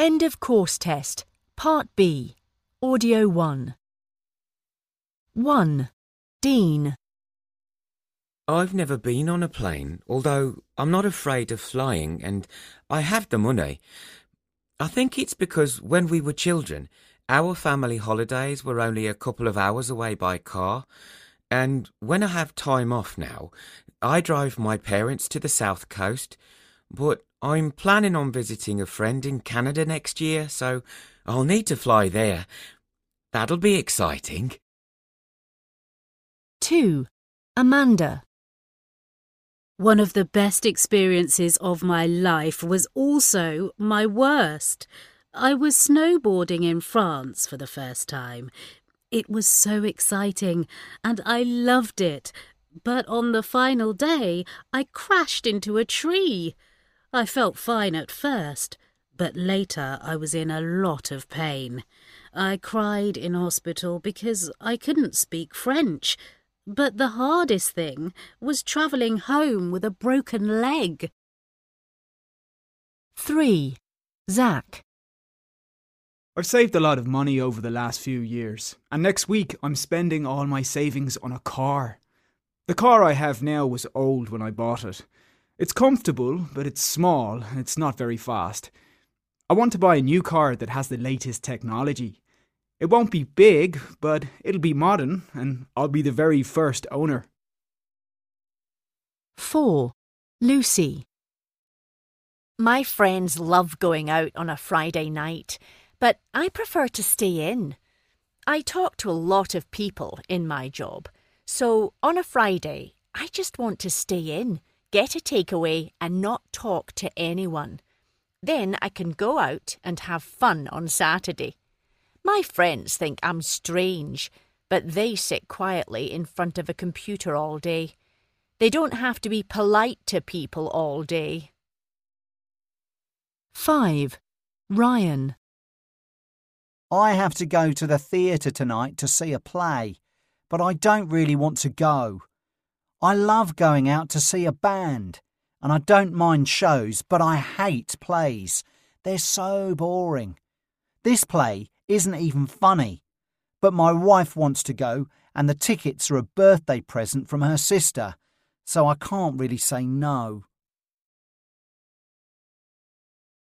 End of course test. Part B. Audio 1. 1. Dean. I've never been on a plane, although I'm not afraid of flying and I have the money. I think it's because when we were children, our family holidays were only a couple of hours away by car, and when I have time off now, I drive my parents to the south coast, but I'm planning on visiting a friend in Canada next year, so I'll need to fly there. That'll be exciting. 2. Amanda. One of the best experiences of my life was also my worst. I was snowboarding in France for the first time. It was so exciting and I loved it. But on the final day, I crashed into a tree. I felt fine at first, but later I was in a lot of pain. I cried in hospital because I couldn't speak French. But the hardest thing was travelling home with a broken leg. 3. Zach. I've saved a lot of money over the last few years, and next week I'm spending all my savings on a car. The car I have now was old when I bought it. It's comfortable, but it's small and it's not very fast. I want to buy a new car that has the latest technology. It won't be big, but it'll be modern, and I'll be the very first owner. 4. Lucy. My friends love going out on a Friday night, but I prefer to stay in. I talk to a lot of people in my job, so on a Friday, I just want to stay in, get a takeaway and not talk to anyone. Then I can go out and have fun on Saturday. My friends think I'm strange, but they sit quietly in front of a computer all day. They don't have to be polite to people all day. 5. Ryan. I have to go to the theatre tonight to see a play, but I don't really want to go. I love going out to see a band, and I don't mind shows, but I hate plays. They're so boring. This play isn't even funny, but my wife wants to go and the tickets are a birthday present from her sister, so I can't really say no.